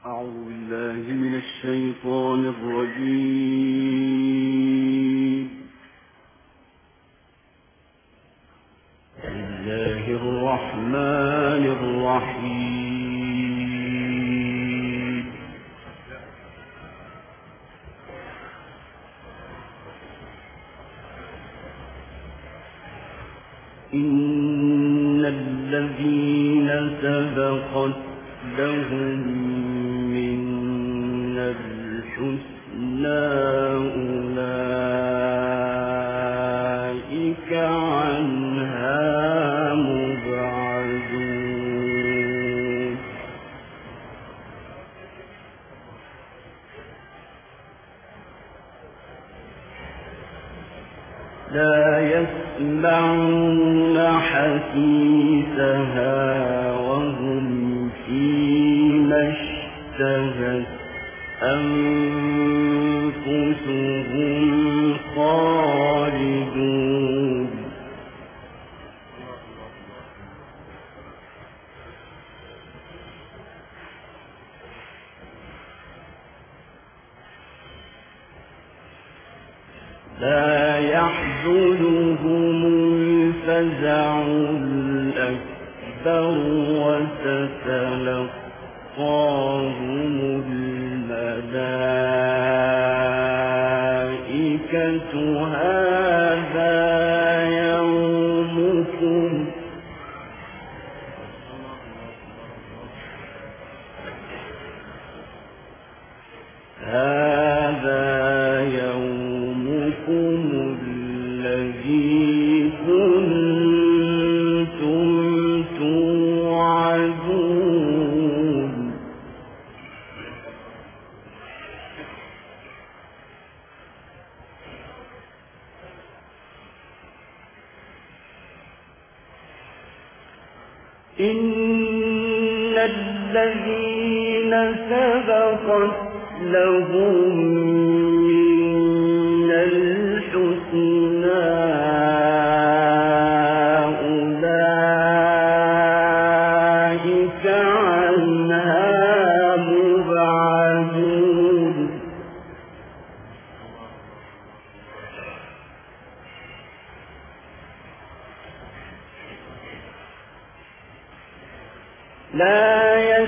أعوذ بالله من الشيطان الرجيم. بسم الله الرحمن الرحيم. إن الذين سبقت لهم من الحسنى أولئك عنها مبعدون. لا يسمعون حسيسها وهم فيما اشتهت أنفسهم خالدون. لا يحزنهم الفزع الأكبر وتتلقاهم الملائكة هذا يومكم الذي كنتم توعدون. إن الذين سبقت لهم من الحسنى أولئك عنها مبعدون. لا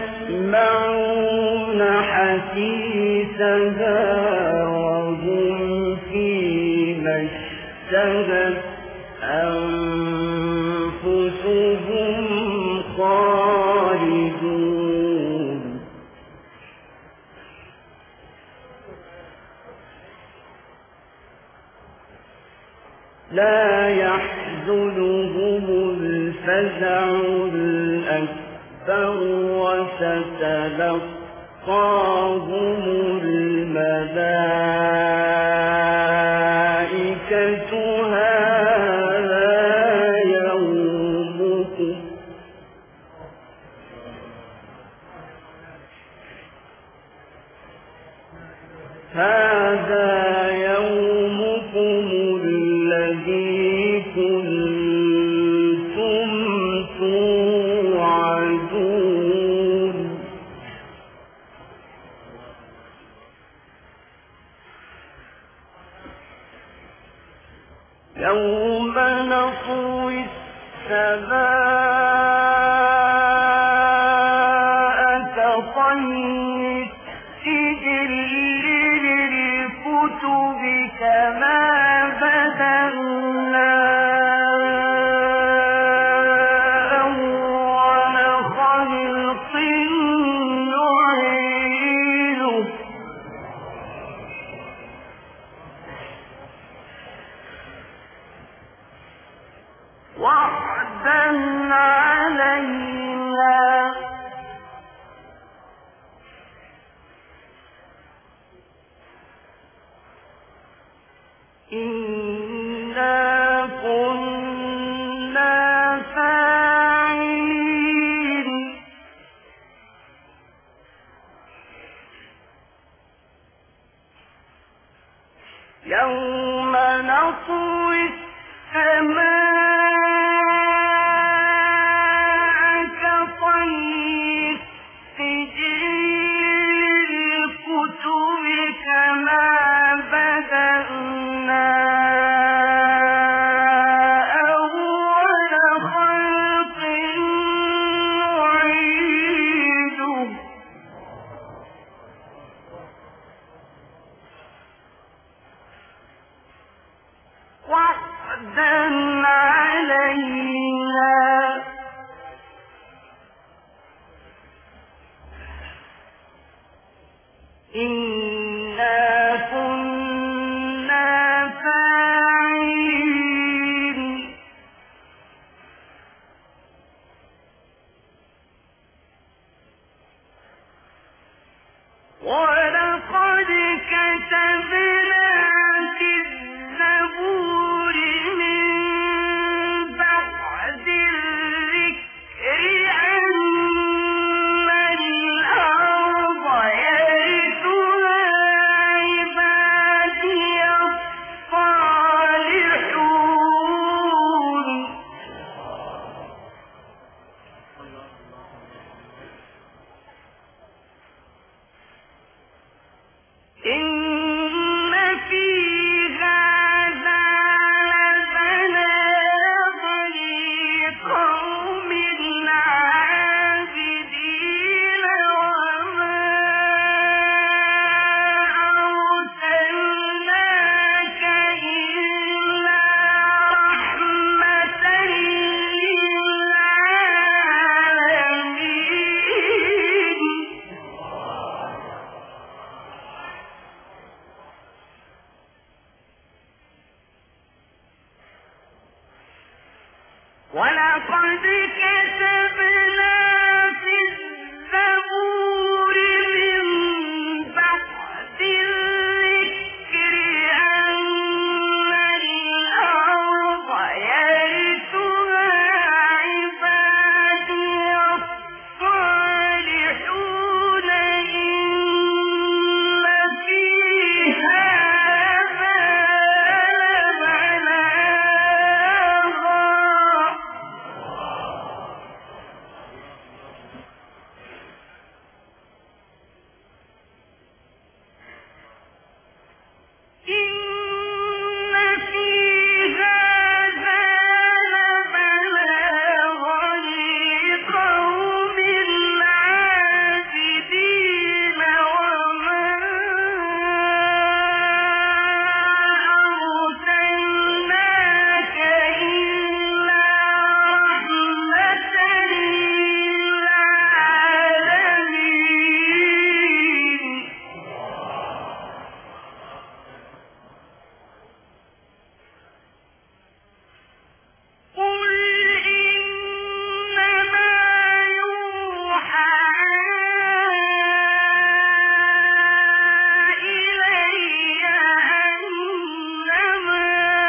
يسمعون حسيسها وهم فيما اشتهت أنفسهم خالدون. لا يحزنهم الفزع الأكبر وتتلقاهم الملائكة هذا يومكم الذي كنتم توعدون. يوم نطوي السماء كطي السجل للكتب كما بدأنا أول خلق نعيده وعدا علينا إنا كنا فاعلين. يوم نطوي السماء كطي السجل إنا كنا فاعلين ولقد كتبنا في الزبور من بعد الذكر أن الأرض يرثها عبادي الصالحون إن في هذا لبلاغا لقوم عابدين وما أرسلناك إلا رحمة للعالمين ولقد كتبنا في الزبور من بعد الذكر أن الأرض يرثها عبادي الصالحون إن في هذا لبلاغا إن في هذا لبلاغا لقوم عابدين وما أرسلناك إلا رحمة للعالمين قل إنما يوحى إلي أنما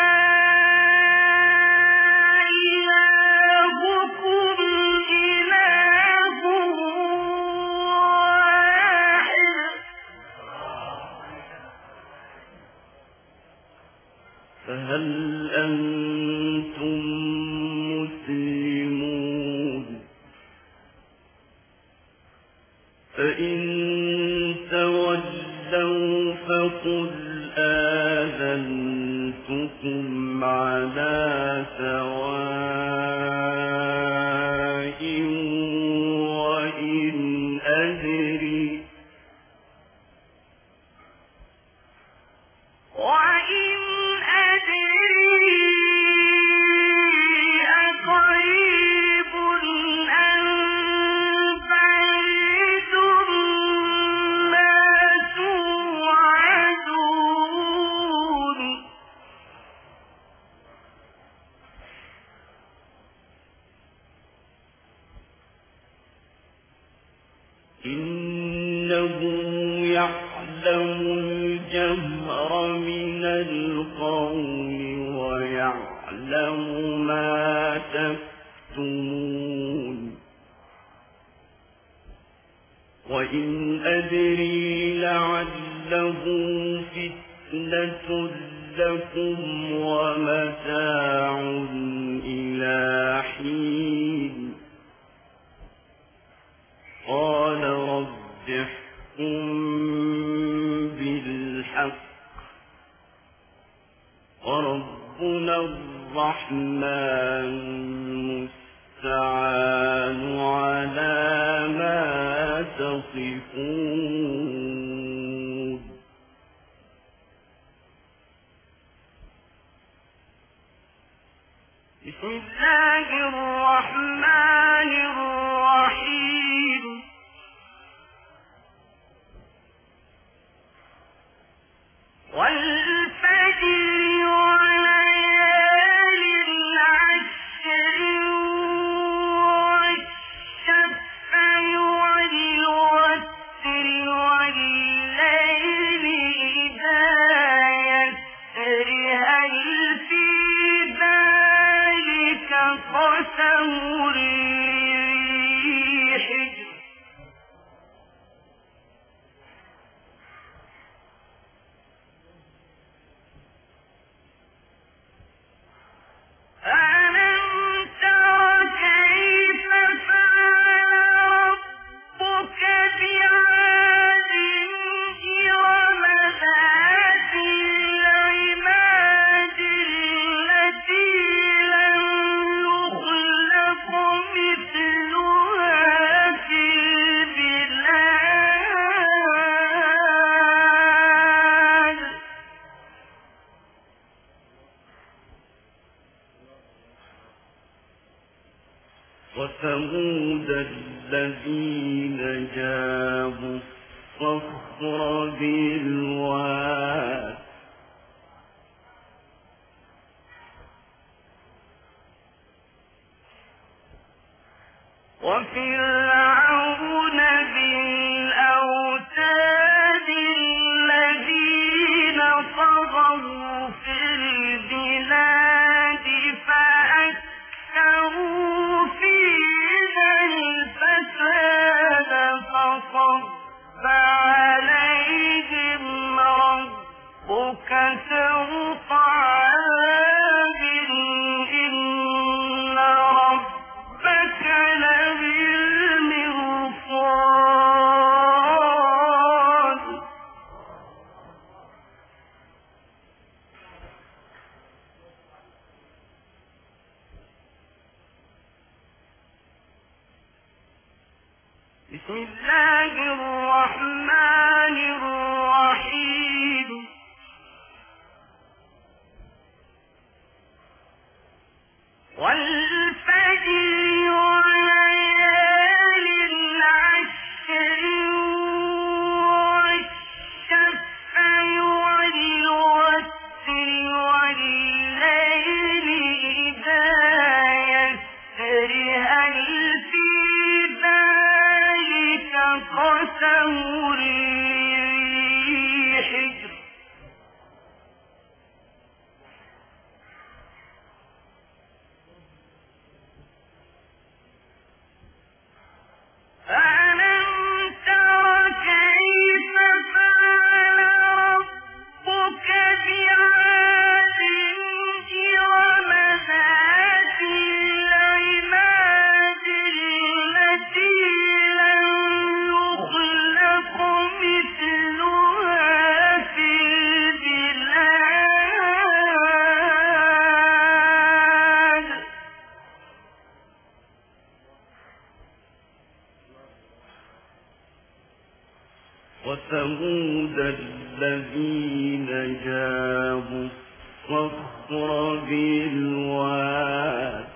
إلهكم إله واحد فهل أنتم مسلمون فإن تولوا فقل آذنتكم على سواء وإن أدري أقريب أم بعيد ما توعدون إنه يعلم الجهر من القول ويعلم ما تكتمون وإن أدري لعله فتنة لكم ومتاع إلى حين قال رب احكم بالحق وربنا الرحمن المستعان على ما تصفون بسم الله الرحمن الرحيم وثمود الذين جابوا الصخر بالواد وفرعون بالأوتاد الذين طغوا في البلاد فأكثروا فيها الفساد فصب عليهم ربك سوط عذاب إن ربك لبالمرصاد بسم الله الرحمن الرحيم والفجر وليال العشر والشفع والوتر والليل إذا يسر هل في ذلك قسم لذي حجر ألم تر كيف فعل ربك بعاد إرم ذات العماد التي لم يخلق مثلها في البلاد وثمود الذين جابوا الصخر بالواد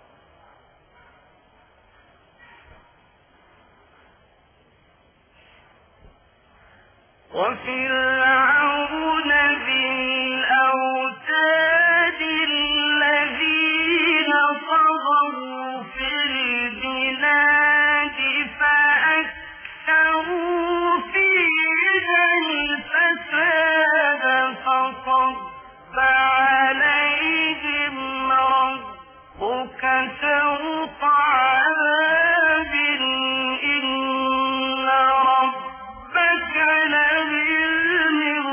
وفرعون بالأوتاد الذين طغوا في البلاد فأكثروا فيها الفساد فصب عليهم ربك سوط عذاب إن ربك لبالمرصاد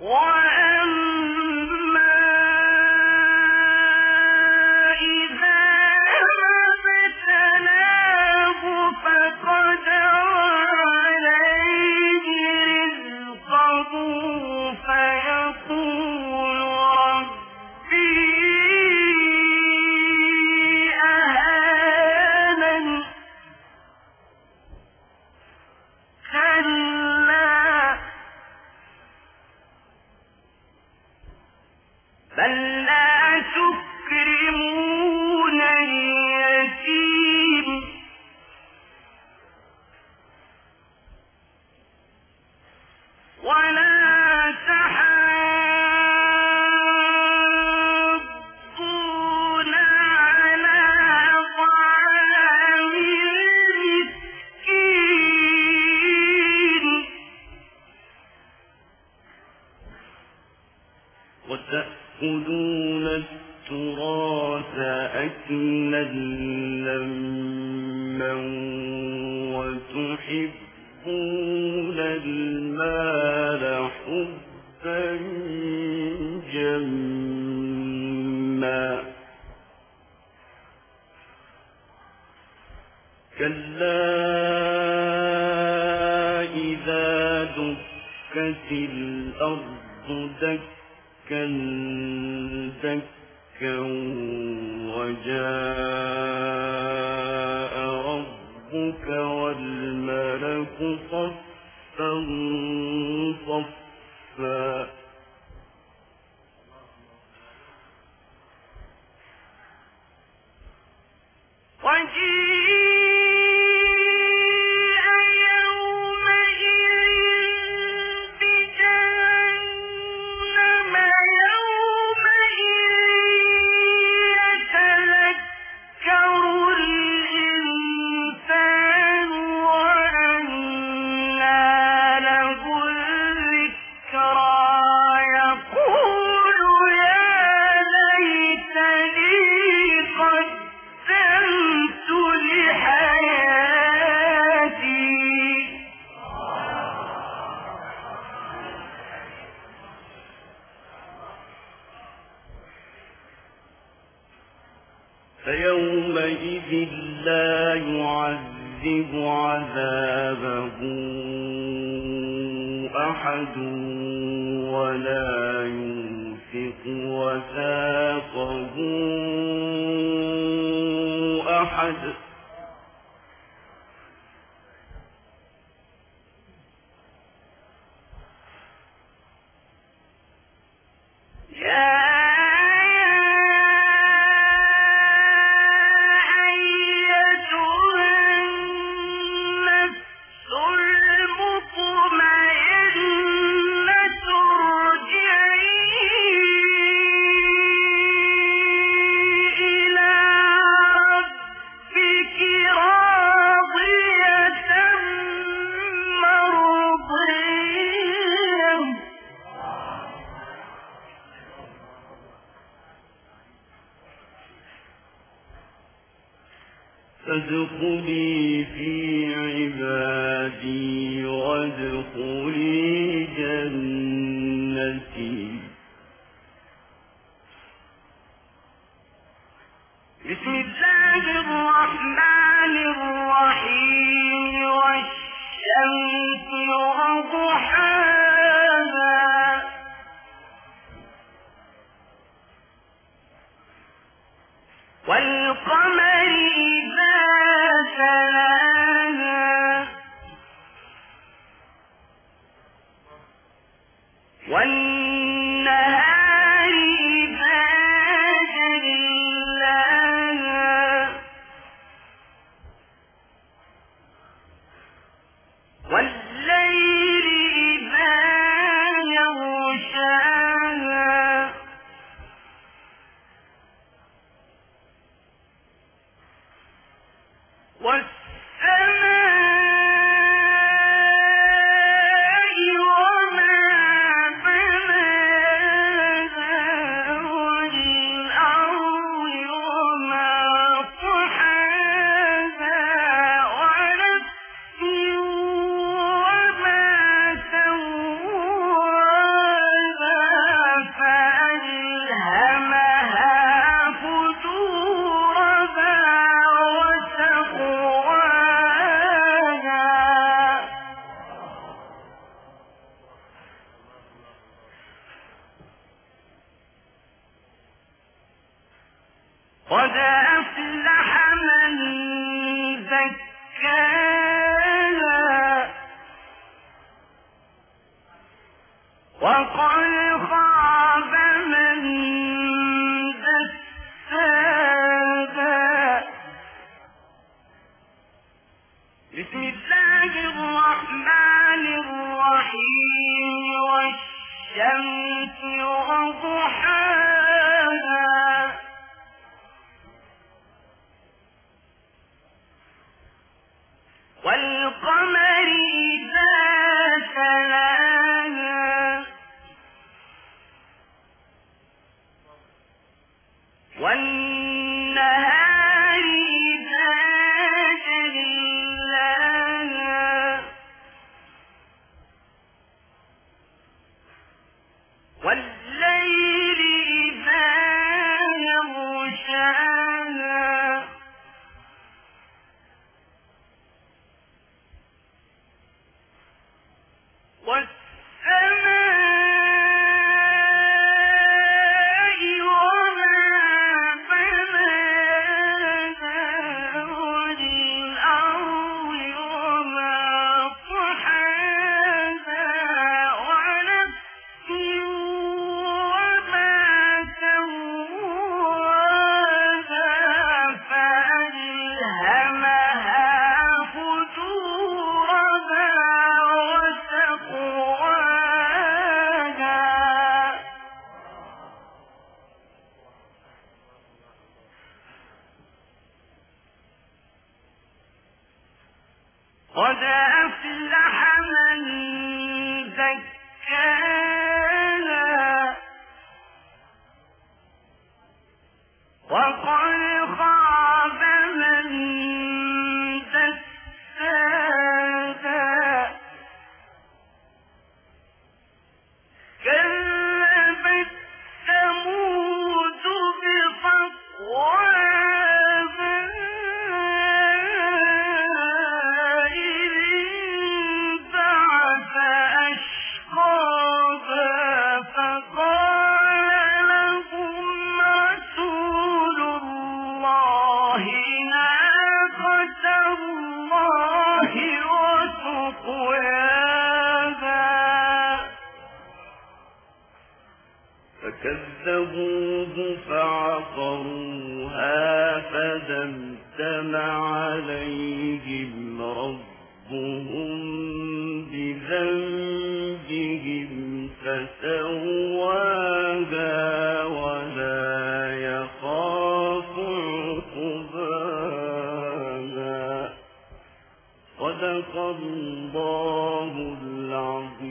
وتأكلون التراث أكلا لما وتحبون المال حبا جما كلا إذا دكت الأرض دكا دكا وجاء ربك والملك صفا صفا فيومئذ لا يعذب عذابه أحد ولا يوثق وثاقه أحد فادخلي في عبادي وادخلي جنتي. بسم الله الرحمن الرحيم والشمس وضحاها والقمر إذا تلاها والنهار إذا جلاها والليل إذا يغشاها والسماء وما بناها والأرض وما طحاها ونفس وما سواها قد أفلح من زكاها وقد خاب من دساها. بسم الله الرحمن الرحيم والشمس وضحاها والقمر إذا تلاها والنهار إذا جلاها والليل إذا يغشاها والسماء وما بناها والأرض وما طحاها ونفس وما سواها فألهمها فجورها وتقواها. قد أفلح من زكاها وقد خاب من دساها. كذبت ثمود بطغواها إذ انبعث أشقاها فقال لهم رسول الله ناقة الله وسقياها فكذبوه فعقروها فدمدم عليهم ربهم بذنبهم فسواها ولا يخاف عقباها. صدق الله العظيم.